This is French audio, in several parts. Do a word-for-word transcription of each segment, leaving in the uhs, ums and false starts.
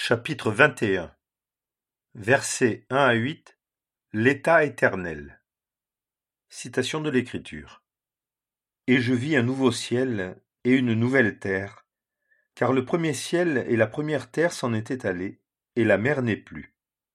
Chapitre vingt et un Versets un à huit L'état éternel. Citation de l'Écriture. Et je vis un nouveau ciel et une nouvelle terre, car le premier ciel et la première terre s'en étaient allés, et la mer n'est plus.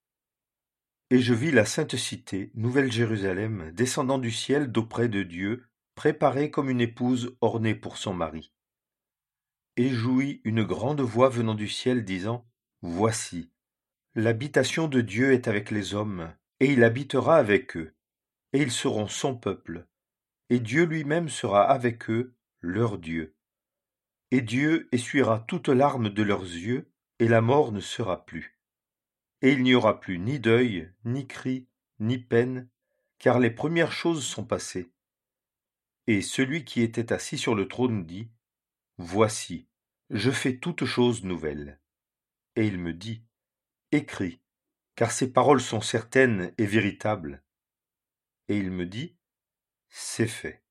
Et je vis la sainte cité, Nouvelle Jérusalem, descendant du ciel d'auprès de Dieu, préparée comme une épouse ornée pour son mari. Et j'ouïs une grande voix venant du ciel disant : Voici, l'habitation de Dieu est avec les hommes, et il habitera avec eux, et ils seront son peuple, et Dieu lui-même sera avec eux, leur Dieu. Et Dieu essuiera toute larme de leurs yeux, et la mort ne sera plus. Et il n'y aura plus ni deuil, ni cri, ni peine, car les premières choses sont passées. Et celui qui était assis sur le trône dit : Voici, je fais toutes choses nouvelles. Et il me dit : Écris, car ces paroles sont certaines et véritables. Et il me dit : C'est fait.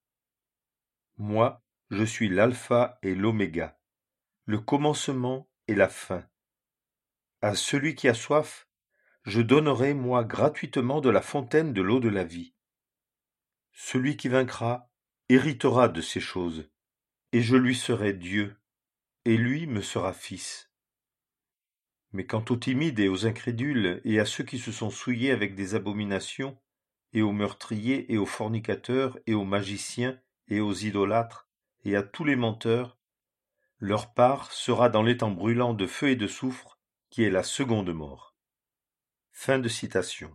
Moi, je suis l'alpha et l'oméga, le commencement et la fin. À celui qui a soif, je donnerai, moi, gratuitement de la fontaine de l'eau de la vie. Celui qui vaincra héritera de ces choses, et je lui serai Dieu, et lui me sera fils. Mais quant aux timides et aux incrédules, et à ceux qui se sont souillés avec des abominations, et aux meurtriers, et aux fornicateurs, et aux magiciens, et aux idolâtres, et à tous les menteurs, leur part sera dans l'étang brûlant de feu et de soufre, qui est la seconde mort. Fin de citation.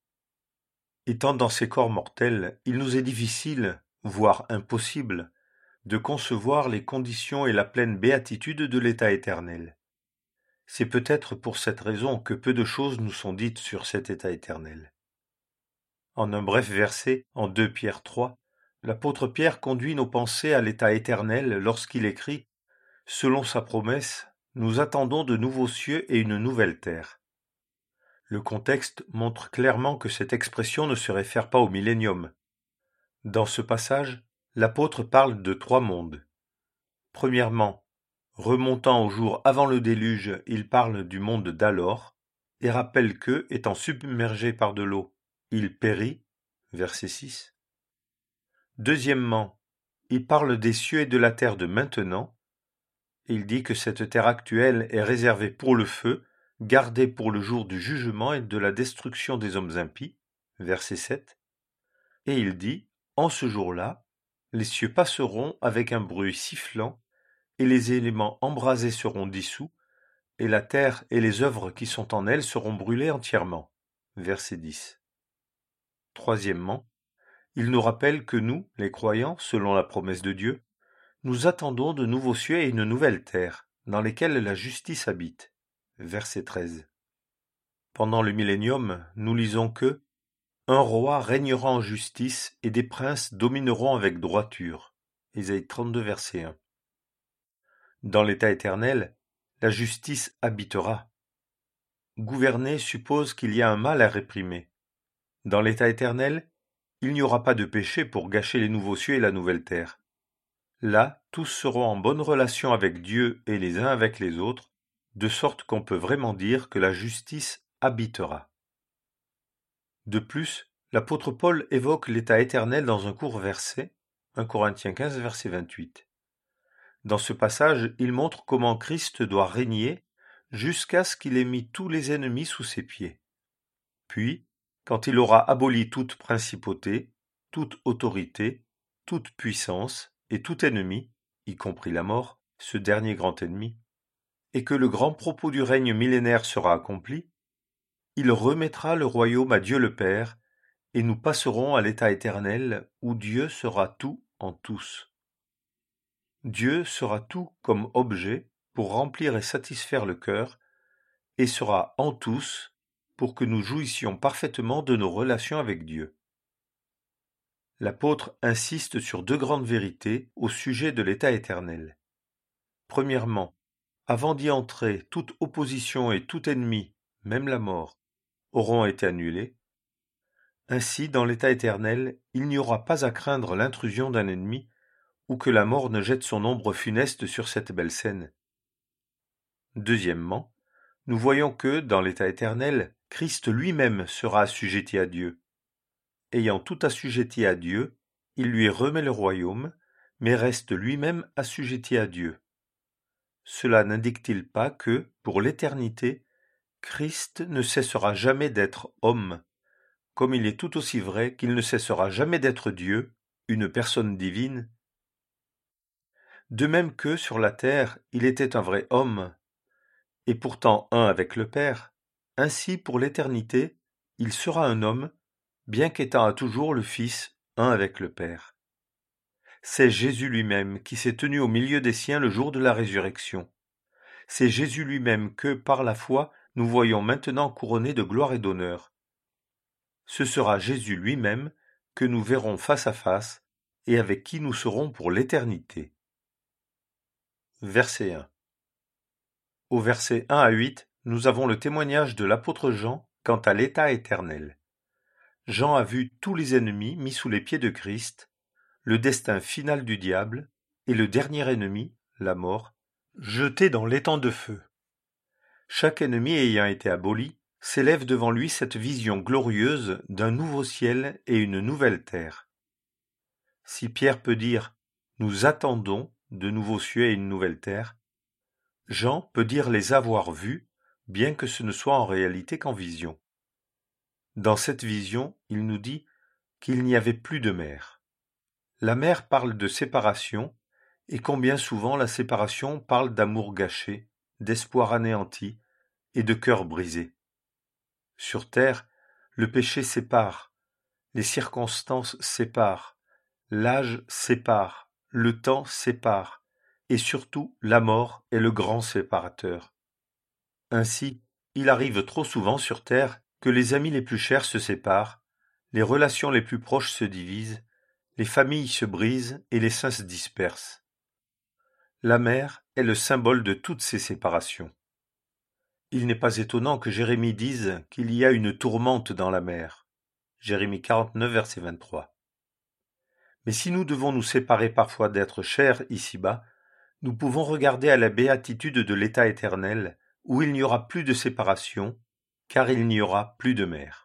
Étant dans ces corps mortels, il nous est difficile, voire impossible, de concevoir les conditions et la pleine béatitude de l'état éternel. C'est peut-être pour cette raison que peu de choses nous sont dites sur cet état éternel. En un bref verset, en deux Pierre trois, l'apôtre Pierre conduit nos pensées à l'état éternel lorsqu'il écrit : Selon sa promesse, nous attendons de nouveaux cieux et une nouvelle terre. Le contexte montre clairement que cette expression ne se réfère pas au millénium. Dans ce passage, l'apôtre parle de trois mondes. Premièrement, remontant au jour avant le déluge, il parle du monde d'alors et rappelle que, étant submergé par de l'eau, il périt, verset six. Deuxièmement, il parle des cieux et de la terre de maintenant. Il dit que cette terre actuelle est réservée pour le feu, gardée pour le jour du jugement et de la destruction des hommes impies, verset sept. Et il dit, en ce jour-là, les cieux passeront avec un bruit sifflant, et les éléments embrasés seront dissous, et la terre et les œuvres qui sont en elle seront brûlées entièrement, verset dix. Troisièmement, il nous rappelle que nous, les croyants, selon la promesse de Dieu, nous attendons de nouveaux cieux et une nouvelle terre, dans lesquels la justice habite. Verset treize. Pendant le millénium, nous lisons que « Un roi régnera en justice et des princes domineront avec droiture. » Ésaïe trente-deux, verset un. Dans l'état éternel, la justice habitera. Gouverner suppose qu'il y a un mal à réprimer. Dans l'état éternel, il n'y aura pas de péché pour gâcher les nouveaux cieux et la nouvelle terre. Là, tous seront en bonne relation avec Dieu et les uns avec les autres, de sorte qu'on peut vraiment dire que la justice habitera. De plus, l'apôtre Paul évoque l'état éternel dans un court verset, un Corinthiens quinze, verset vingt-huit. Dans ce passage, il montre comment Christ doit régner jusqu'à ce qu'il ait mis tous les ennemis sous ses pieds. Puis, quand il aura aboli toute principauté, toute autorité, toute puissance, et tout ennemi, y compris la mort, ce dernier grand ennemi, et que le grand propos du règne millénaire sera accompli, il remettra le royaume à Dieu le Père, et nous passerons à l'état éternel où Dieu sera tout en tous. Dieu sera tout comme objet pour remplir et satisfaire le cœur, et sera en tous pour que nous jouissions parfaitement de nos relations avec Dieu. L'apôtre insiste sur deux grandes vérités au sujet de l'état éternel. Premièrement, avant d'y entrer, toute opposition et tout ennemi, même la mort, auront été annulés. Ainsi, dans l'état éternel, il n'y aura pas à craindre l'intrusion d'un ennemi ou que la mort ne jette son ombre funeste sur cette belle scène. Deuxièmement, nous voyons que, dans l'état éternel, Christ lui-même sera assujetti à Dieu. Ayant tout assujetti à Dieu, il lui remet le royaume, mais reste lui-même assujetti à Dieu. Cela n'indique-t-il pas que, pour l'éternité, Christ ne cessera jamais d'être homme, comme il est tout aussi vrai qu'il ne cessera jamais d'être Dieu, une personne divine? De même que, sur la terre, il était un vrai homme, et pourtant un avec le Père, ainsi pour l'éternité, il sera un homme, bien qu'étant à toujours le Fils, un avec le Père. C'est Jésus lui-même qui s'est tenu au milieu des siens le jour de la résurrection. C'est Jésus lui-même que, par la foi, nous voyons maintenant couronné de gloire et d'honneur. Ce sera Jésus lui-même que nous verrons face à face et avec qui nous serons pour l'éternité. Verset un. Au verset un à huit, nous avons le témoignage de l'apôtre Jean quant à l'état éternel. Jean a vu tous les ennemis mis sous les pieds de Christ, le destin final du diable et le dernier ennemi, la mort, jeté dans l'étang de feu. Chaque ennemi ayant été aboli, s'élève devant lui cette vision glorieuse d'un nouveau ciel et une nouvelle terre. Si Pierre peut dire « Nous attendons de nouveaux cieux et une nouvelle terre », Jean peut dire les avoir vus, bien que ce ne soit en réalité qu'en vision. Dans cette vision, il nous dit qu'il n'y avait plus de mer. La mer parle de séparation, et combien souvent la séparation parle d'amour gâché, d'espoir anéanti et de cœur brisé. Sur terre, le péché sépare, les circonstances séparent, l'âge sépare, le temps sépare, et surtout la mort est le grand séparateur. Ainsi, il arrive trop souvent sur terre que les amis les plus chers se séparent, les relations les plus proches se divisent, les familles se brisent et les saints se dispersent. La mer est le symbole de toutes ces séparations. Il n'est pas étonnant que Jérémie dise qu'il y a une tourmente dans la mer. Jérémie quarante-neuf, verset vingt-trois. Mais si nous devons nous séparer parfois d'êtres chers ici-bas, nous pouvons regarder à la béatitude de l'état éternel, où il n'y aura plus de séparation, car il n'y aura plus de mer.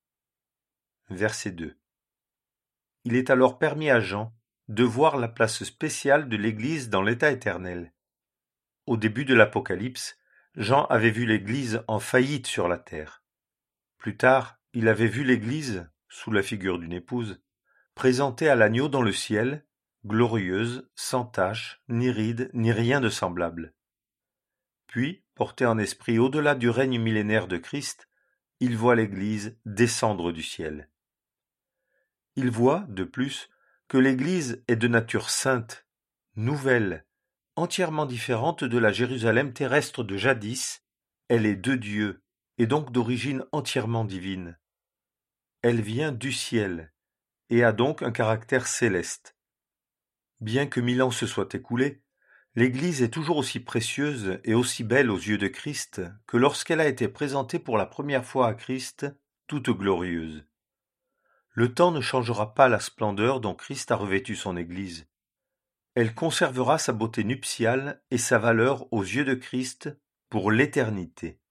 Verset deux. Il est alors permis à Jean de voir la place spéciale de l'Église dans l'état éternel. Au début de l'Apocalypse, Jean avait vu l'Église en faillite sur la terre. Plus tard, il avait vu l'Église, sous la figure d'une épouse, présentée à l'agneau dans le ciel, glorieuse, sans tache, ni ride, ni rien de semblable. Puis, porté en esprit au-delà du règne millénaire de Christ, il voit l'Église descendre du ciel. Il voit, de plus, que l'Église est de nature sainte, nouvelle, entièrement différente de la Jérusalem terrestre de jadis. Elle est de Dieu, et donc d'origine entièrement divine. Elle vient du ciel, et a donc un caractère céleste. Bien que mille ans se soient écoulés, l'Église est toujours aussi précieuse et aussi belle aux yeux de Christ que lorsqu'elle a été présentée pour la première fois à Christ, toute glorieuse. Le temps ne changera pas la splendeur dont Christ a revêtu son Église. Elle conservera sa beauté nuptiale et sa valeur aux yeux de Christ pour l'éternité.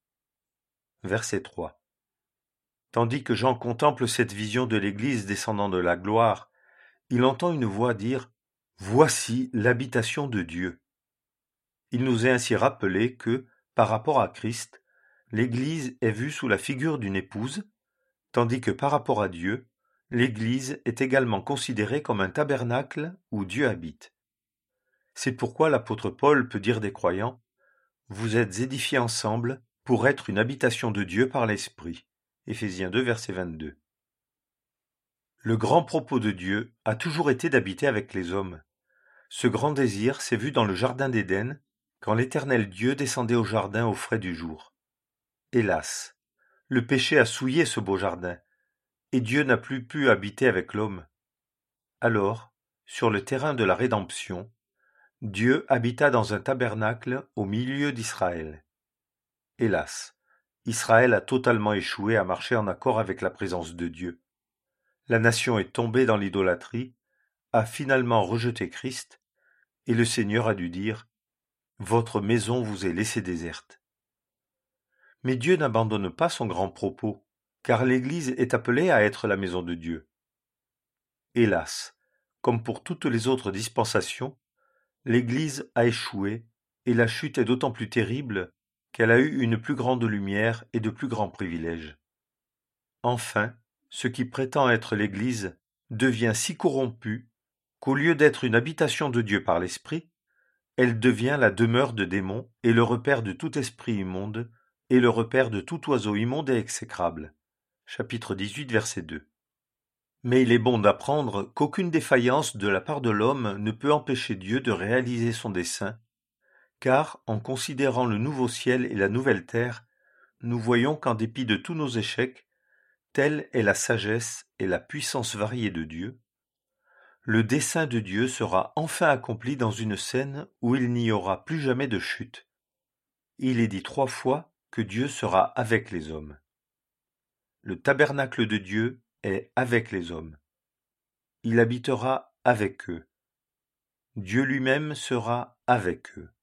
Verset trois. Tandis que Jean contemple cette vision de l'Église descendant de la gloire, il entend une voix dire « Voici l'habitation de Dieu ». Il nous est ainsi rappelé que, par rapport à Christ, l'Église est vue sous la figure d'une épouse, tandis que par rapport à Dieu, l'Église est également considérée comme un tabernacle où Dieu habite. C'est pourquoi l'apôtre Paul peut dire des croyants « Vous êtes édifiés ensemble pour être une habitation de Dieu par l'Esprit ». Éphésiens deux, verset vingt-deux. Le grand propos de Dieu a toujours été d'habiter avec les hommes. Ce grand désir s'est vu dans le jardin d'Éden, quand l'Éternel Dieu descendait au jardin au frais du jour. Hélas, le péché a souillé ce beau jardin, et Dieu n'a plus pu habiter avec l'homme. Alors, sur le terrain de la rédemption, Dieu habita dans un tabernacle au milieu d'Israël. Hélas, Israël a totalement échoué à marcher en accord avec la présence de Dieu. La nation est tombée dans l'idolâtrie, a finalement rejeté Christ, et le Seigneur a dû dire « Votre maison vous est laissée déserte ». Mais Dieu n'abandonne pas son grand propos, car l'Église est appelée à être la maison de Dieu. Hélas, comme pour toutes les autres dispensations, l'Église a échoué, et la chute est d'autant plus terrible qu'elle a eu une plus grande lumière et de plus grands privilèges. Enfin, ce qui prétend être l'Église devient si corrompu qu'au lieu d'être une habitation de Dieu par l'Esprit, elle devient la demeure de démons et le repère de tout esprit immonde et le repère de tout oiseau immonde et exécrable. Chapitre dix-huit, verset deux. Mais il est bon d'apprendre qu'aucune défaillance de la part de l'homme ne peut empêcher Dieu de réaliser son dessein, car, en considérant le nouveau ciel et la nouvelle terre, nous voyons qu'en dépit de tous nos échecs, telle est la sagesse et la puissance variée de Dieu, le dessein de Dieu sera enfin accompli dans une scène où il n'y aura plus jamais de chute. Il est dit trois fois que Dieu sera avec les hommes. Le tabernacle de Dieu est avec les hommes. Il habitera avec eux. Dieu lui-même sera avec eux.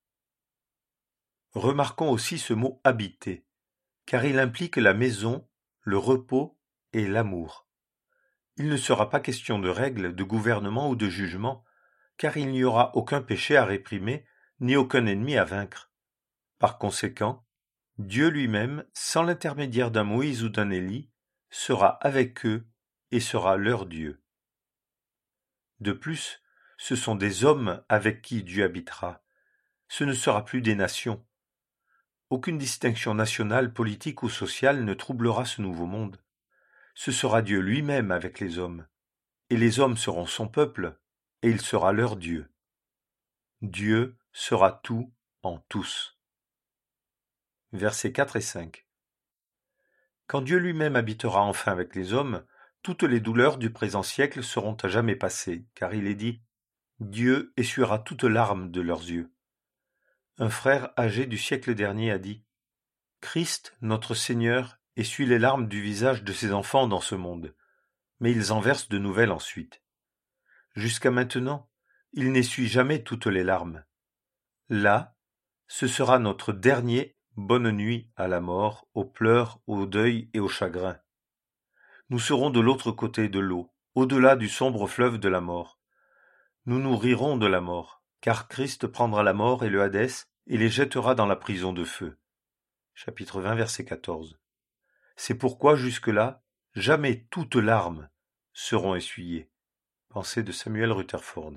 Remarquons aussi ce mot « habiter », car il implique la maison, le repos et l'amour. Il ne sera pas question de règles, de gouvernement ou de jugement, car il n'y aura aucun péché à réprimer, ni aucun ennemi à vaincre. Par conséquent, Dieu lui-même, sans l'intermédiaire d'un Moïse ou d'un Élie, sera avec eux et sera leur Dieu. De plus, ce sont des hommes avec qui Dieu habitera. Ce ne sera plus des nations. Aucune distinction nationale, politique ou sociale ne troublera ce nouveau monde. Ce sera Dieu lui-même avec les hommes, et les hommes seront son peuple, et il sera leur Dieu. Dieu sera tout en tous. Versets quatre et cinq. Quand Dieu lui-même habitera enfin avec les hommes, toutes les douleurs du présent siècle seront à jamais passées, car il est dit « Dieu essuiera toutes larmes de leurs yeux ». Un frère âgé du siècle dernier a dit « Christ, notre Seigneur, essuie les larmes du visage de ses enfants dans ce monde, mais ils en versent de nouvelles ensuite. Jusqu'à maintenant, il n'essuie jamais toutes les larmes. Là, ce sera notre dernier bonne nuit à la mort, aux pleurs, au deuil et au chagrin. Nous serons de l'autre côté de l'eau, au-delà du sombre fleuve de la mort. Nous nous rirons de la mort, car Christ prendra la mort et le Hadès et les jettera dans la prison de feu. Chapitre vingt, verset quatorze. C'est pourquoi jusque-là, jamais toutes larmes seront essuyées. Pensée de Samuel Rutherford.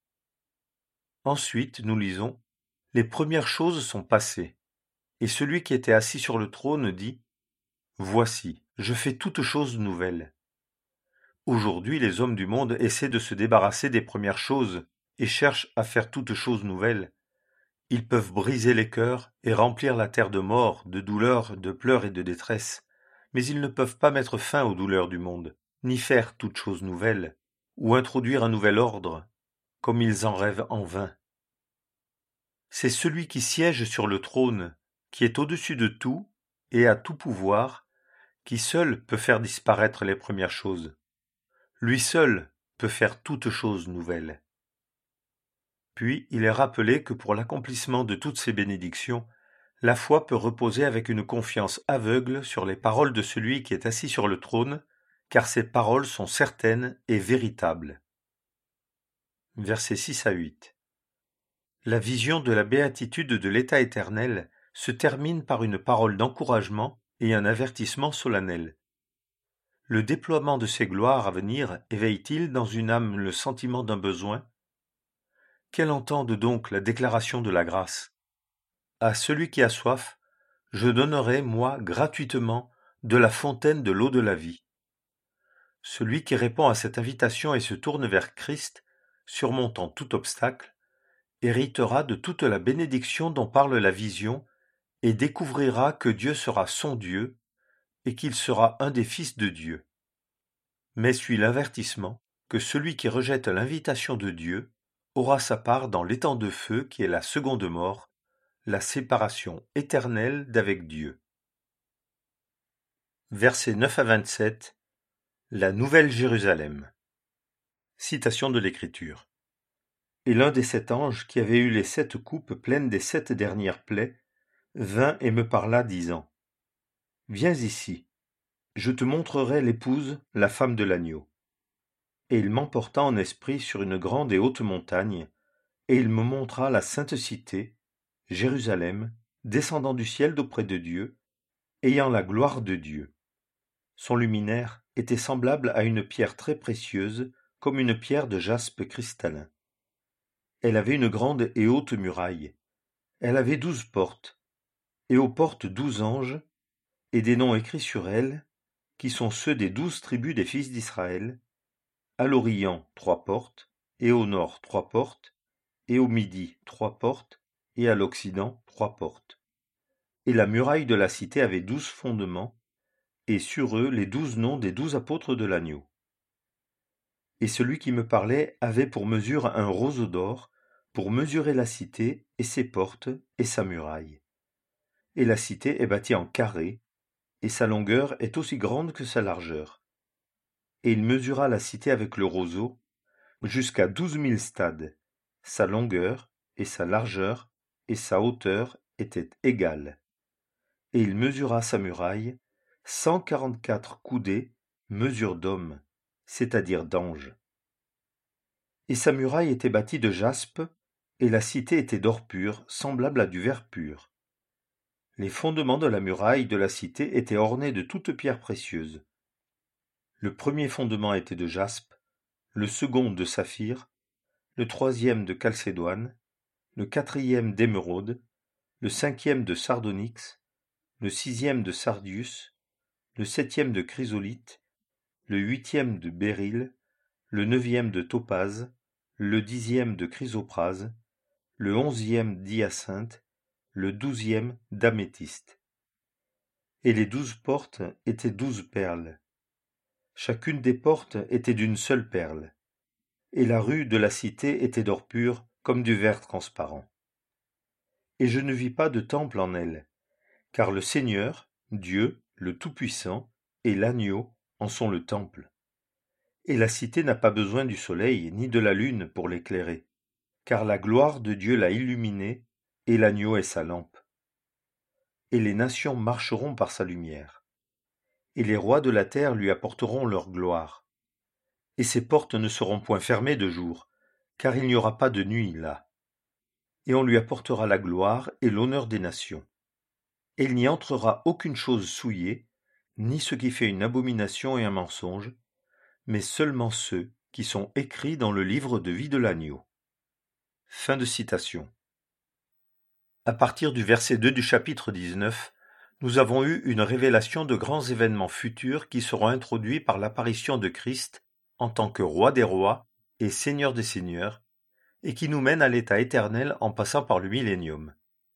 Ensuite, nous lisons « Les premières choses sont passées. » Et celui qui était assis sur le trône dit « Voici, je fais toutes choses nouvelles. » Aujourd'hui, les hommes du monde essaient de se débarrasser des premières choses et cherchent à faire toutes choses nouvelles. Ils peuvent briser les cœurs et remplir la terre de mort, de douleurs, de pleurs et de détresse, mais ils ne peuvent pas mettre fin aux douleurs du monde, ni faire toutes choses nouvelles, ou introduire un nouvel ordre, comme ils en rêvent en vain. C'est celui qui siège sur le trône, qui est au-dessus de tout et a tout pouvoir, qui seul peut faire disparaître les premières choses. Lui seul peut faire toutes choses nouvelles. Puis il est rappelé que pour l'accomplissement de toutes ces bénédictions, la foi peut reposer avec une confiance aveugle sur les paroles de celui qui est assis sur le trône, car ces paroles sont certaines et véritables. Versets six à huit. La vision de la béatitude de l'état éternel se termine par une parole d'encouragement et un avertissement solennel. Le déploiement de ces gloires à venir éveille-t-il dans une âme le sentiment d'un besoin? Qu'elle entende donc la déclaration de la grâce. À celui qui a soif, je donnerai, moi, gratuitement, de la fontaine de l'eau de la vie. Celui qui répond à cette invitation et se tourne vers Christ, surmontant tout obstacle, héritera de toute la bénédiction dont parle la vision et découvrira que Dieu sera son Dieu et qu'il sera un des fils de Dieu. Mais suit l'avertissement que celui qui rejette l'invitation de Dieu aura sa part dans l'étang de feu qui est la seconde mort, la séparation éternelle d'avec Dieu. Versets neuf à vingt-sept. La Nouvelle Jérusalem. Citation de l'Écriture. Et l'un des sept anges qui avait eu les sept coupes pleines des sept dernières plaies vint et me parla, disant Viens ici, je te montrerai l'épouse, la femme de l'agneau. Et il m'emporta en esprit sur une grande et haute montagne, et il me montra la sainte cité, Jérusalem, descendant du ciel d'auprès de Dieu, ayant la gloire de Dieu. Son luminaire était semblable à une pierre très précieuse, comme une pierre de jaspe cristallin. Elle avait une grande et haute muraille. Elle avait douze portes, et aux portes douze anges, et des noms écrits sur elles, qui sont ceux des douze tribus des fils d'Israël. À l'Orient, trois portes, et au nord, trois portes, et au midi, trois portes, et à l'Occident, trois portes. Et la muraille de la cité avait douze fondements, et sur eux les douze noms des douze apôtres de l'agneau. Et celui qui me parlait avait pour mesure un roseau d'or, pour mesurer la cité, et ses portes, et sa muraille. Et la cité est bâtie en carré, et sa longueur est aussi grande que sa largeur. Et il mesura la cité avec le roseau, jusqu'à douze mille stades. Sa longueur, et sa largeur, et sa hauteur étaient égales. Et il mesura sa muraille, cent quarante-quatre coudées, mesure d'homme, c'est-à-dire d'ange. Et sa muraille était bâtie de jaspe, et la cité était d'or pur, semblable à du verre pur. Les fondements de la muraille de la cité étaient ornés de toutes pierres précieuses. Le premier fondement était de jaspe, le second de saphir, le troisième de chalcédoine, le quatrième d'émeraude, le cinquième de sardonyx, le sixième de sardius, le septième de chrysolite, le huitième de béryl, le neuvième de topaze, le dixième de chrysoprase, le onzième d'hyacinthe, le douzième d'améthyste. Et les douze portes étaient douze perles. Chacune des portes était d'une seule perle. Et la rue de la cité était d'or pur, comme du verre transparent. Et je ne vis pas de temple en elle, car le Seigneur, Dieu, le Tout-Puissant, et l'Agneau en sont le temple. Et la cité n'a pas besoin du soleil ni de la lune pour l'éclairer, car la gloire de Dieu l'a illuminée, et l'Agneau est sa lampe. Et les nations marcheront par sa lumière, et les rois de la terre lui apporteront leur gloire. Et ses portes ne seront point fermées de jour, car il n'y aura pas de nuit là. Et on lui apportera la gloire et l'honneur des nations. Et il n'y entrera aucune chose souillée, ni ce qui fait une abomination et un mensonge, mais seulement ceux qui sont écrits dans le livre de vie de l'agneau. Fin de citation. À partir du verset deux du chapitre dix-neuf, nous avons eu une révélation de grands événements futurs qui seront introduits par l'apparition de Christ en tant que roi des rois et seigneur des seigneurs, et qui nous mènent à l'état éternel en passant par le millénium.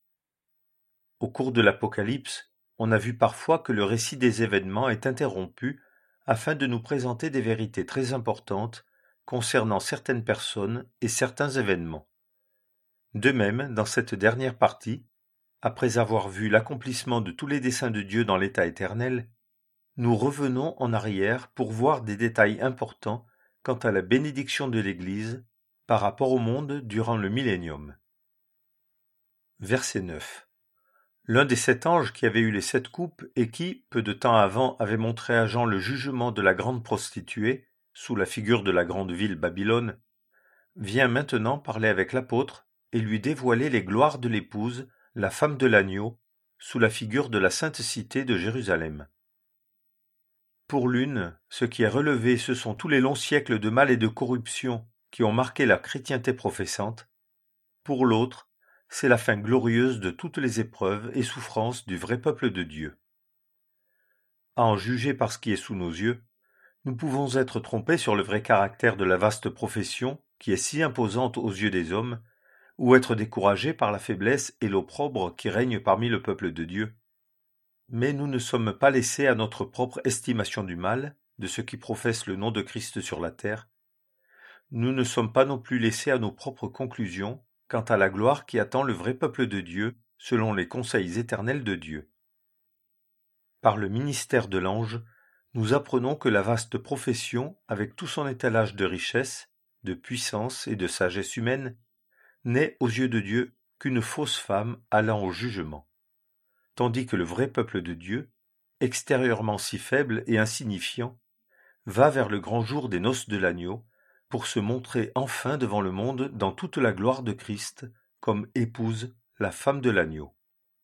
Au cours de l'Apocalypse, on a vu parfois que le récit des événements est interrompu afin de nous présenter des vérités très importantes concernant certaines personnes et certains événements. De même, dans cette dernière partie, après avoir vu l'accomplissement de tous les desseins de Dieu dans l'état éternel, nous revenons en arrière pour voir des détails importants quant à la bénédiction de l'Église par rapport au monde durant le millénium. Verset neuf. L'un des sept anges qui avait eu les sept coupes et qui, peu de temps avant, avait montré à Jean le jugement de la grande prostituée, sous la figure de la grande ville Babylone, vient maintenant parler avec l'apôtre et lui dévoiler les gloires de l'épouse, la femme de l'agneau, sous la figure de la sainte cité de Jérusalem. Pour l'une, ce qui est relevé, ce sont tous les longs siècles de mal et de corruption qui ont marqué la chrétienté professante. Pour l'autre, c'est la fin glorieuse de toutes les épreuves et souffrances du vrai peuple de Dieu. À en juger par ce qui est sous nos yeux, nous pouvons être trompés sur le vrai caractère de la vaste profession qui est si imposante aux yeux des hommes, ou être découragés par la faiblesse et l'opprobre qui règnent parmi le peuple de Dieu. Mais nous ne sommes pas laissés à notre propre estimation du mal, de ceux qui professent le nom de Christ sur la terre. Nous ne sommes pas non plus laissés à nos propres conclusions quant à la gloire qui attend le vrai peuple de Dieu selon les conseils éternels de Dieu. Par le ministère de l'ange, nous apprenons que la vaste profession, avec tout son étalage de richesse, de puissance et de sagesse humaine, n'est aux yeux de Dieu qu'une fausse femme allant au jugement, tandis que le vrai peuple de Dieu, extérieurement si faible et insignifiant, va vers le grand jour des noces de l'agneau, pour se montrer enfin devant le monde dans toute la gloire de Christ, comme épouse, la femme de l'agneau.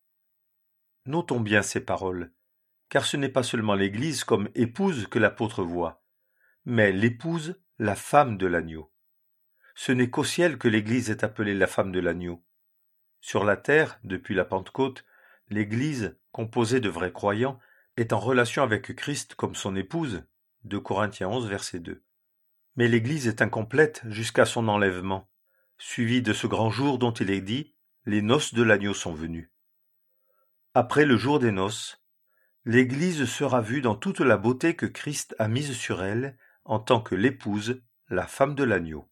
Notons bien ces paroles, car ce n'est pas seulement l'Église comme épouse que l'apôtre voit, mais l'épouse, la femme de l'agneau. Ce n'est qu'au ciel que l'Église est appelée la femme de l'agneau. Sur la terre, depuis la Pentecôte, l'Église, composée de vrais croyants, est en relation avec Christ comme son épouse, deux Corinthiens onze, verset deux. Mais l'Église est incomplète jusqu'à son enlèvement, suivi de ce grand jour dont il est dit « Les noces de l'agneau sont venues ». Après le jour des noces, l'Église sera vue dans toute la beauté que Christ a mise sur elle en tant que l'épouse, la femme de l'agneau.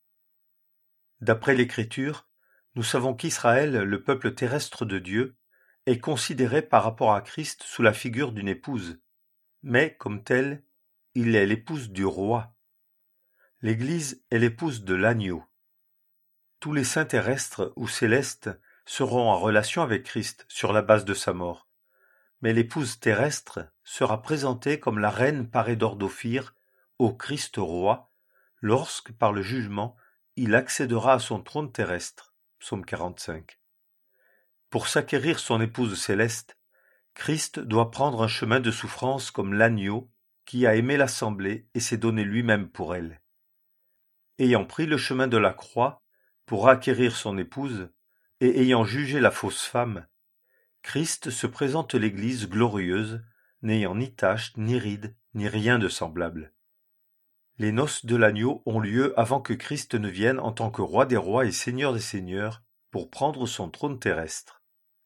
D'après l'Écriture, nous savons qu'Israël, le peuple terrestre de Dieu, est considéré par rapport à Christ sous la figure d'une épouse, mais comme telle, il est l'épouse du roi. L'Église est l'épouse de l'agneau. Tous les saints terrestres ou célestes seront en relation avec Christ sur la base de sa mort, mais l'épouse terrestre sera présentée comme la reine parée d'or d'Ophir au Christ roi, lorsque, par le jugement, il accédera à son trône terrestre. Psaume quarante-cinq. Pour s'acquérir son épouse céleste, Christ doit prendre un chemin de souffrance comme l'agneau qui a aimé l'assemblée et s'est donné lui-même pour elle. Ayant pris le chemin de la croix pour acquérir son épouse et ayant jugé la fausse femme, Christ se présente l'Église glorieuse, n'ayant ni tache, ni ride, ni rien de semblable. Les noces de l'agneau ont lieu avant que Christ ne vienne en tant que roi des rois et seigneur des seigneurs pour prendre son trône terrestre.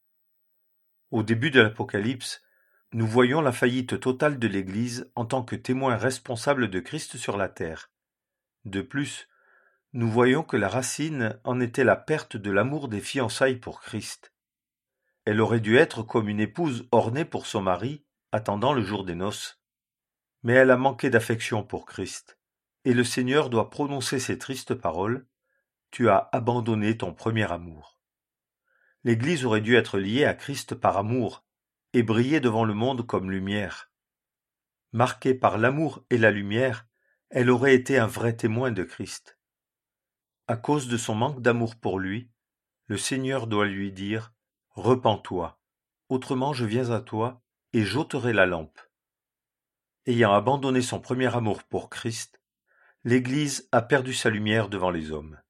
Au début de l'Apocalypse, nous voyons la faillite totale de l'Église en tant que témoin responsable de Christ sur la terre. De plus, nous voyons que la racine en était la perte de l'amour des fiançailles pour Christ. Elle aurait dû être comme une épouse ornée pour son mari, attendant le jour des noces. Mais elle a manqué d'affection pour Christ. Et le Seigneur doit prononcer ces tristes paroles « Tu as abandonné ton premier amour ». L'Église aurait dû être liée à Christ par amour et briller devant le monde comme lumière. Marquée par l'amour et la lumière, elle aurait été un vrai témoin de Christ. À cause de son manque d'amour pour lui, le Seigneur doit lui dire « Repens-toi, autrement je viens à toi et j'ôterai la lampe ». Ayant abandonné son premier amour pour Christ, l'Église a perdu sa lumière devant les hommes.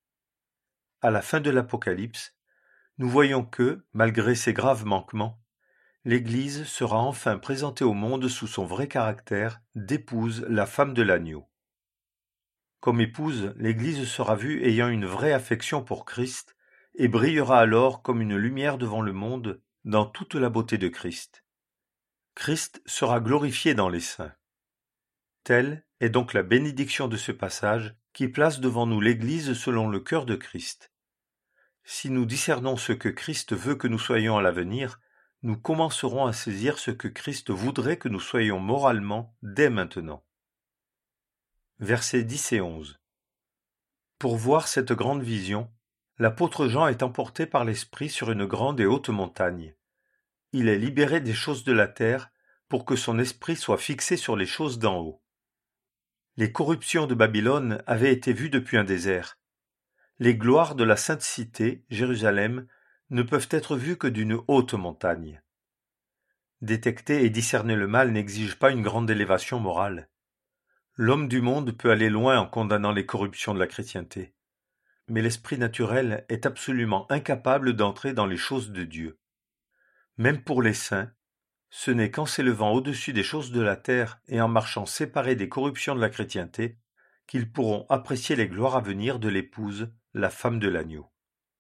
À la fin de l'Apocalypse, nous voyons que, malgré ses graves manquements, l'Église sera enfin présentée au monde sous son vrai caractère d'épouse, la femme de l'agneau. Comme épouse, l'Église sera vue ayant une vraie affection pour Christ et brillera alors comme une lumière devant le monde dans toute la beauté de Christ. Christ sera glorifié dans les saints. Telle est donc la bénédiction de ce passage qui place devant nous l'Église selon le cœur de Christ. Si nous discernons ce que Christ veut que nous soyons à l'avenir, nous commencerons à saisir ce que Christ voudrait que nous soyons moralement dès maintenant. Versets dix et onze. Pour voir cette grande vision, l'apôtre Jean est emporté par l'Esprit sur une grande et haute montagne. Il est libéré des choses de la terre pour que son esprit soit fixé sur les choses d'en haut. Les corruptions de Babylone avaient été vues depuis un désert. Les gloires de la sainte cité, Jérusalem, ne peuvent être vues que d'une haute montagne. Détecter et discerner le mal n'exige pas une grande élévation morale. L'homme du monde peut aller loin en condamnant les corruptions de la chrétienté. Mais l'esprit naturel est absolument incapable d'entrer dans les choses de Dieu. Même pour les saints, ce n'est qu'en s'élevant au-dessus des choses de la terre et en marchant séparés des corruptions de la chrétienté qu'ils pourront apprécier les gloires à venir de l'épouse, la femme de l'agneau.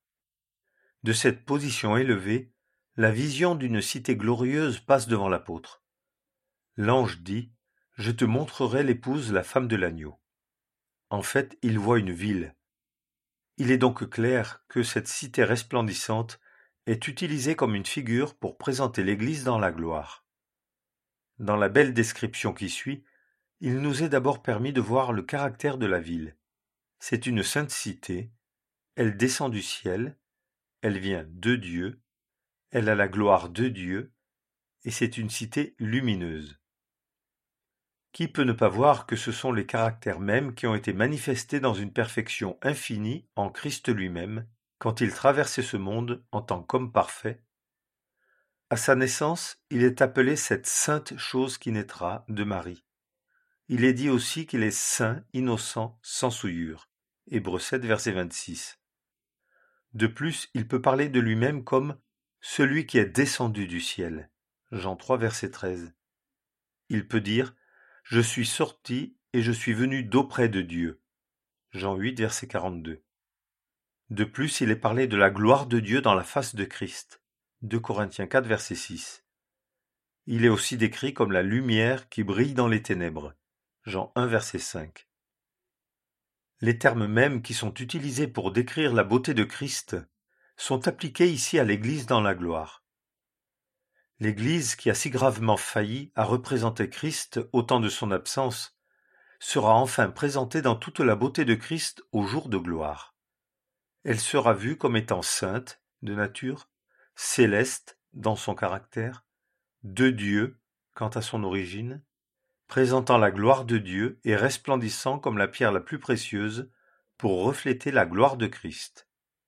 De cette position élevée, la vision d'une cité glorieuse passe devant l'apôtre. L'ange dit « Je te montrerai l'épouse, la femme de l'agneau ». En fait, il voit une ville. Il est donc clair que cette cité resplendissante est utilisée comme une figure pour présenter l'Église dans la gloire. Dans la belle description qui suit, il nous est d'abord permis de voir le caractère de la ville. C'est une sainte cité, elle descend du ciel, elle vient de Dieu, elle a la gloire de Dieu, et c'est une cité lumineuse. Qui peut ne pas voir que ce sont les caractères mêmes qui ont été manifestés dans une perfection infinie en Christ lui-même, quand il traversait ce monde en tant qu'homme parfait? À sa naissance, il est appelé cette sainte chose qui naîtra de Marie. Il est dit aussi qu'il est saint, innocent, sans souillure. Hébreux sept, verset vingt-six. De plus, il peut parler de lui-même comme « celui qui est descendu du ciel ». Jean trois, verset treize. Il peut dire « je suis sorti et je suis venu d'auprès de Dieu ». Jean huit, verset quarante-deux. De plus, il est parlé de la gloire de Dieu dans la face de Christ. deux Corinthiens quatre, verset six. Il est aussi décrit comme la lumière qui brille dans les ténèbres. Jean un, verset cinq. Les termes mêmes qui sont utilisés pour décrire la beauté de Christ sont appliqués ici à l'Église dans la gloire. L'Église, qui a si gravement failli à représenter Christ au temps de son absence, sera enfin présentée dans toute la beauté de Christ au jour de gloire. Elle sera vue comme étant sainte de nature, céleste dans son caractère, de Dieu quant à son origine, présentant la gloire de Dieu et resplendissant comme la pierre la plus précieuse pour refléter la gloire de Christ.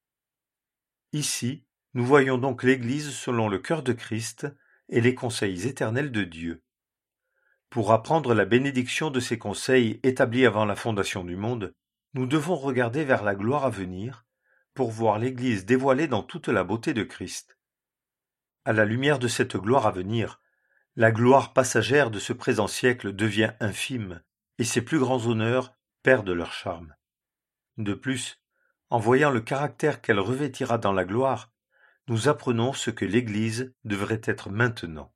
Ici, nous voyons donc l'Église selon le cœur de Christ et les conseils éternels de Dieu. Pour apprendre la bénédiction de ces conseils établis avant la fondation du monde, nous devons regarder vers la gloire à venir pour voir l'Église dévoilée dans toute la beauté de Christ. À la lumière de cette gloire à venir, la gloire passagère de ce présent siècle devient infime, et ses plus grands honneurs perdent leur charme. De plus, en voyant le caractère qu'elle revêtira dans la gloire, nous apprenons ce que l'Église devrait être maintenant.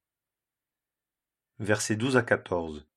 Versets douze à quatorze.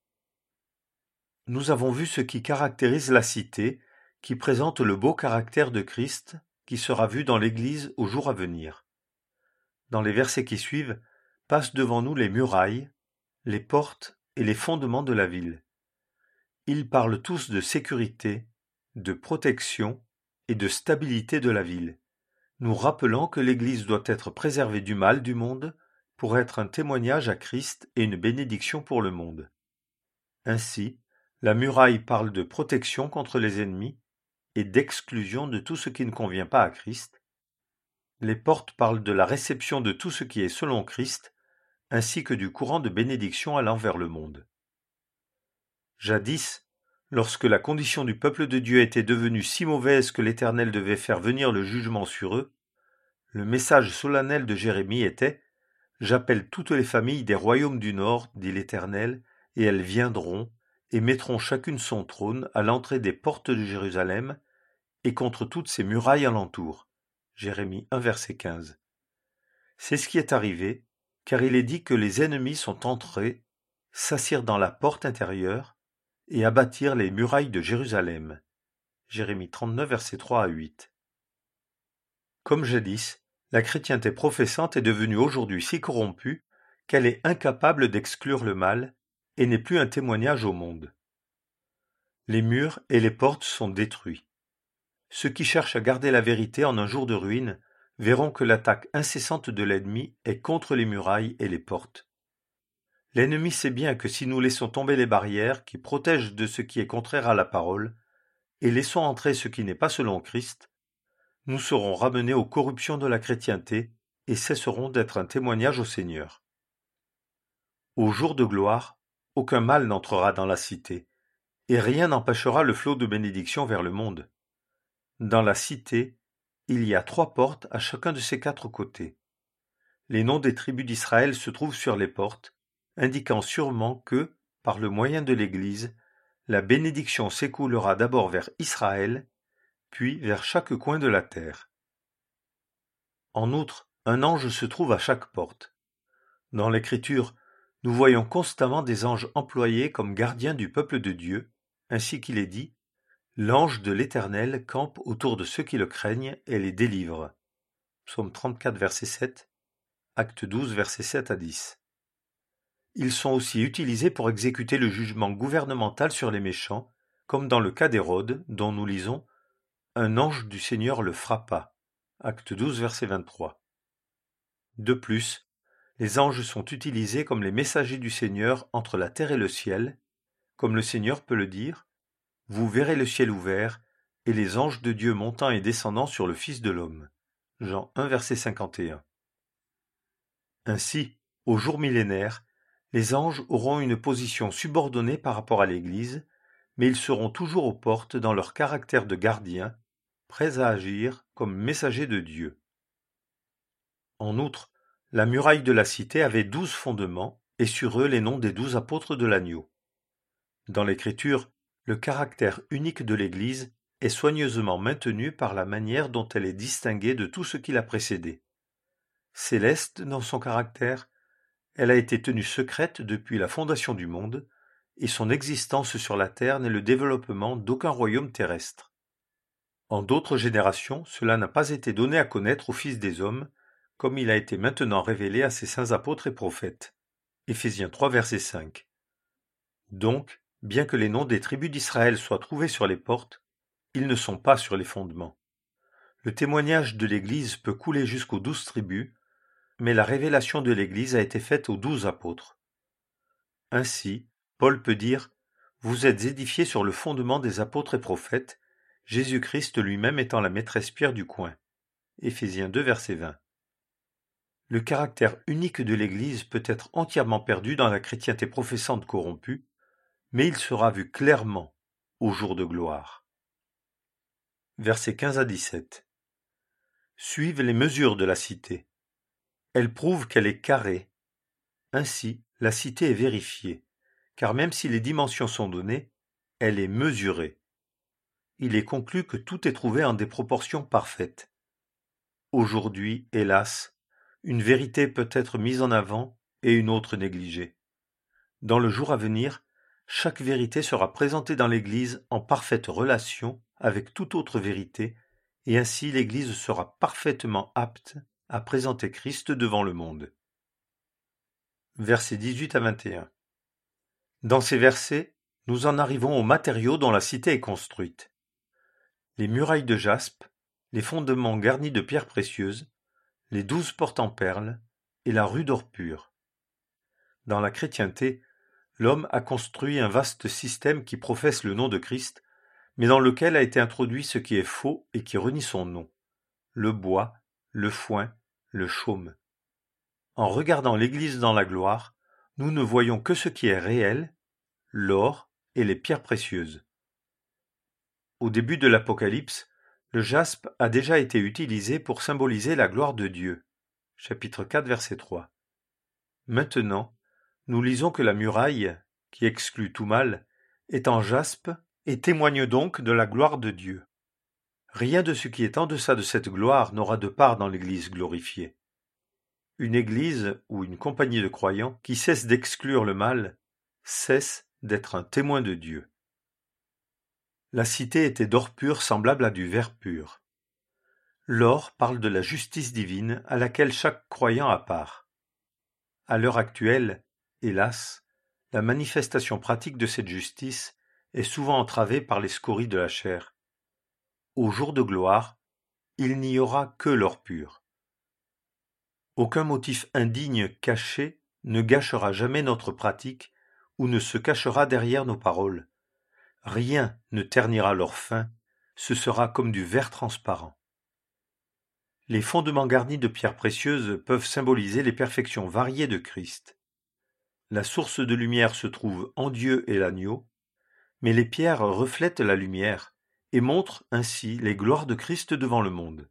Nous avons vu ce qui caractérise la cité, qui présente le beau caractère de Christ, qui sera vu dans l'Église au jour à venir. Dans les versets qui suivent, passent devant nous les murailles, les portes et les fondements de la ville. Ils parlent tous de sécurité, de protection et de stabilité de la ville, nous rappelant que l'Église doit être préservée du mal du monde pour être un témoignage à Christ et une bénédiction pour le monde. Ainsi, la muraille parle de protection contre les ennemis et d'exclusion de tout ce qui ne convient pas à Christ. Les portes parlent de la réception de tout ce qui est selon Christ, ainsi que du courant de bénédiction allant vers le monde. Jadis, lorsque la condition du peuple de Dieu était devenue si mauvaise que l'Éternel devait faire venir le jugement sur eux, le message solennel de Jérémie était « J'appelle toutes les familles des royaumes du Nord, dit l'Éternel, et elles viendront, et mettront chacune son trône à l'entrée des portes de Jérusalem, et contre toutes ses murailles alentour. » Jérémie un, verset quinze. C'est ce qui est arrivé, car il est dit que les ennemis sont entrés, s'assirent dans la porte intérieure, et abattirent les murailles de Jérusalem. Jérémie trente-neuf, versets trois à huit. Comme jadis, la chrétienté professante est devenue aujourd'hui si corrompue qu'elle est incapable d'exclure le mal et n'est plus un témoignage au monde. Les murs et les portes sont détruits. Ceux qui cherchent à garder la vérité en un jour de ruine verront que l'attaque incessante de l'ennemi est contre les murailles et les portes. L'ennemi sait bien que si nous laissons tomber les barrières qui protègent de ce qui est contraire à la parole, et laissons entrer ce qui n'est pas selon Christ, nous serons ramenés aux corruptions de la chrétienté et cesserons d'être un témoignage au Seigneur. Au jour de gloire, aucun mal n'entrera dans la cité, et rien n'empêchera le flot de bénédiction vers le monde. Dans la cité, il y a trois portes à chacun de ses quatre côtés. Les noms des tribus d'Israël se trouvent sur les portes, indiquant sûrement que, par le moyen de l'Église, la bénédiction s'écoulera d'abord vers Israël, puis vers chaque coin de la terre. En outre, un ange se trouve à chaque porte. Dans l'Écriture, nous voyons constamment des anges employés comme gardiens du peuple de Dieu, ainsi qu'il est dit « L'ange de l'Éternel campe autour de ceux qui le craignent et les délivre » Psaume trente-quatre, verset sept, Acte douze, versets sept à dix. Ils sont aussi utilisés pour exécuter le jugement gouvernemental sur les méchants, comme dans le cas d'Hérode, dont nous lisons « Un ange du Seigneur le frappa » Acte douze, verset vingt-trois. De plus, Les anges sont utilisés comme les messagers du Seigneur entre la terre et le ciel, comme le Seigneur peut le dire, « Vous verrez le ciel ouvert, et les anges de Dieu montant et descendant sur le Fils de l'homme. » Jean un, verset cinquante et un. Ainsi, au jour millénaire, les anges auront une position subordonnée par rapport à l'Église, mais ils seront toujours aux portes dans leur caractère de gardiens, prêts à agir comme messagers de Dieu. En outre, la muraille de la cité avait douze fondements, et sur eux les noms des douze apôtres de l'agneau. Dans l'Écriture, le caractère unique de l'Église est soigneusement maintenu par la manière dont elle est distinguée de tout ce qui l'a précédé. Céleste dans son caractère, elle a été tenue secrète depuis la fondation du monde, et son existence sur la terre n'est le développement d'aucun royaume terrestre. En d'autres générations, cela n'a pas été donné à connaître aux fils des hommes, comme il a été maintenant révélé à ses saints apôtres et prophètes. Éphésiens trois, verset cinq. Donc, bien que les noms des tribus d'Israël soient trouvés sur les portes, ils ne sont pas sur les fondements. Le témoignage de l'Église peut couler jusqu'aux douze tribus, mais la révélation de l'Église a été faite aux douze apôtres. Ainsi, Paul peut dire « Vous êtes édifiés sur le fondement des apôtres et prophètes, Jésus-Christ lui-même étant la maîtresse pierre du coin. » Éphésiens deux, verset vingt. Le caractère unique de l'Église peut être entièrement perdu dans la chrétienté professante corrompue, mais il sera vu clairement au jour de gloire. Versets quinze à dix-sept. Suivent les mesures de la cité. Elles prouvent qu'elle est carrée. Ainsi, la cité est vérifiée, car même si les dimensions sont données, elle est mesurée. Il est conclu que tout est trouvé en des proportions parfaites. Aujourd'hui, hélas, une vérité peut être mise en avant et une autre négligée. Dans le jour à venir, chaque vérité sera présentée dans l'Église en parfaite relation avec toute autre vérité, et ainsi l'Église sera parfaitement apte à présenter Christ devant le monde. Versets dix-huit à vingt et un. Dans ces versets, nous en arrivons aux matériaux dont la cité est construite. Les murailles de jaspe, les fondements garnis de pierres précieuses, les douze portes en perles et la rue d'or pur. Dans la chrétienté, l'homme a construit un vaste système qui professe le nom de Christ, mais dans lequel a été introduit ce qui est faux et qui renie son nom, le bois, le foin, le chaume. En regardant l'Église dans la gloire, nous ne voyons que ce qui est réel, l'or et les pierres précieuses. Au début de l'Apocalypse, le jaspe a déjà été utilisé pour symboliser la gloire de Dieu. Chapitre quatre, verset trois. Maintenant, nous lisons que la muraille, qui exclut tout mal, est en jaspe et témoigne donc de la gloire de Dieu. Rien de ce qui est en deçà de cette gloire n'aura de part dans l'Église glorifiée. Une Église ou une compagnie de croyants qui cesse d'exclure le mal cesse d'être un témoin de Dieu. La cité était d'or pur semblable à du verre pur. L'or parle de la justice divine à laquelle chaque croyant a part. À l'heure actuelle, hélas, la manifestation pratique de cette justice est souvent entravée par les scories de la chair. Au jour de gloire, il n'y aura que l'or pur. Aucun motif indigne caché ne gâchera jamais notre pratique ou ne se cachera derrière nos paroles. Rien ne ternira leur fin, ce sera comme du verre transparent. Les fondements garnis de pierres précieuses peuvent symboliser les perfections variées de Christ. La source de lumière se trouve en Dieu et l'agneau, mais les pierres reflètent la lumière et montrent ainsi les gloires de Christ devant le monde.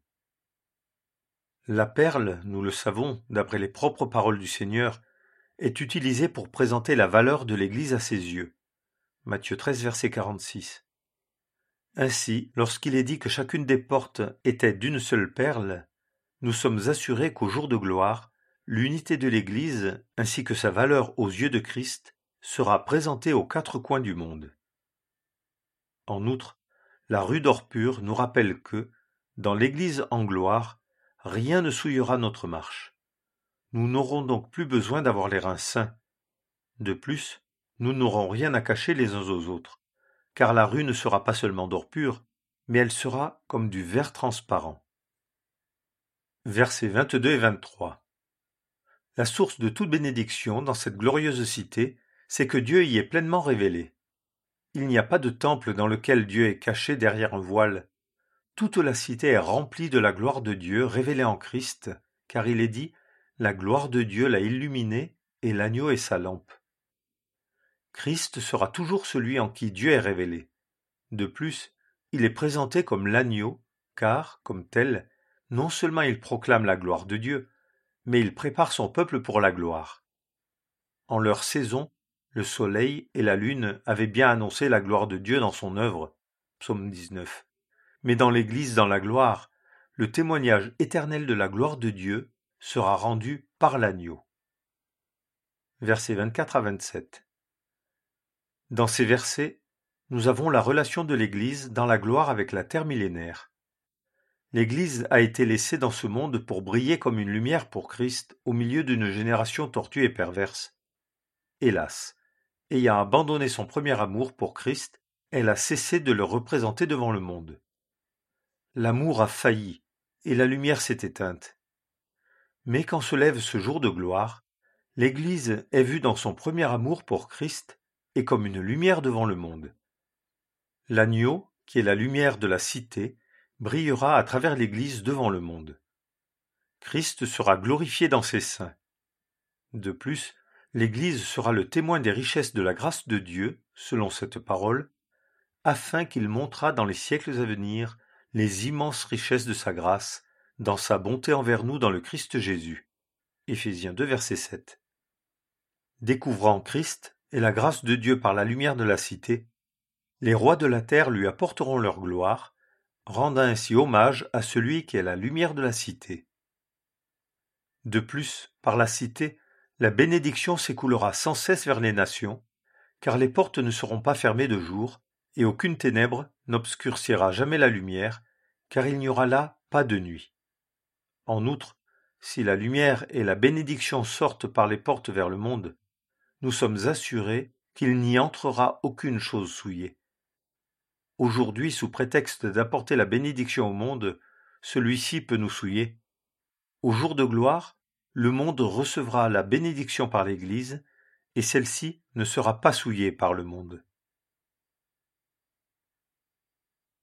La perle, nous le savons, d'après les propres paroles du Seigneur, est utilisée pour présenter la valeur de l'Église à ses yeux. Matthieu treize, verset quarante-six. Ainsi, lorsqu'il est dit que chacune des portes était d'une seule perle, nous sommes assurés qu'au jour de gloire, l'unité de l'Église, ainsi que sa valeur aux yeux de Christ, sera présentée aux quatre coins du monde. En outre, la rue d'or pur nous rappelle que, dans l'Église en gloire, rien ne souillera notre marche. Nous n'aurons donc plus besoin d'avoir les reins sains. De plus, nous n'aurons rien à cacher les uns aux autres, car la rue ne sera pas seulement d'or pur, mais elle sera comme du verre transparent. Versets vingt-deux et vingt-trois. La source de toute bénédiction dans cette glorieuse cité, c'est que Dieu y est pleinement révélé. Il n'y a pas de temple dans lequel Dieu est caché derrière un voile. Toute la cité est remplie de la gloire de Dieu révélée en Christ, car il est dit « La gloire de Dieu l'a illuminé, et l'agneau est sa lampe ». Christ sera toujours celui en qui Dieu est révélé. De plus, il est présenté comme l'agneau, car, comme tel, non seulement il proclame la gloire de Dieu, mais il prépare son peuple pour la gloire. En leur saison, le soleil et la lune avaient bien annoncé la gloire de Dieu dans son œuvre, psaume dix-neuf. Mais dans l'Église dans la gloire, le témoignage éternel de la gloire de Dieu sera rendu par l'agneau. Versets vingt-quatre à vingt-sept. Dans ces versets, nous avons la relation de l'Église dans la gloire avec la terre millénaire. L'Église a été laissée dans ce monde pour briller comme une lumière pour Christ au milieu d'une génération tortue et perverse. Hélas, ayant abandonné son premier amour pour Christ, elle a cessé de le représenter devant le monde. L'amour a failli, et la lumière s'est éteinte. Mais quand se lève ce jour de gloire, l'Église est vue dans son premier amour pour Christ et comme une lumière devant le monde. L'agneau, qui est la lumière de la cité, brillera à travers l'Église devant le monde. Christ sera glorifié dans ses saints. De plus, l'Église sera le témoin des richesses de la grâce de Dieu, selon cette parole, afin qu'il montrât dans les siècles à venir les immenses richesses de sa grâce, dans sa bonté envers nous dans le Christ Jésus. Éphésiens deux, verset sept. Découvrant Christ et la grâce de Dieu par la lumière de la cité, les rois de la terre lui apporteront leur gloire, rendant ainsi hommage à celui qui est la lumière de la cité. De plus, par la cité, la bénédiction s'écoulera sans cesse vers les nations, car les portes ne seront pas fermées de jour, et aucune ténèbre n'obscurcira jamais la lumière, car il n'y aura là pas de nuit. En outre, si la lumière et la bénédiction sortent par les portes vers le monde, nous sommes assurés qu'il n'y entrera aucune chose souillée. Aujourd'hui, sous prétexte d'apporter la bénédiction au monde, celui-ci peut nous souiller. Au jour de gloire, le monde recevra la bénédiction par l'Église, et celle-ci ne sera pas souillée par le monde.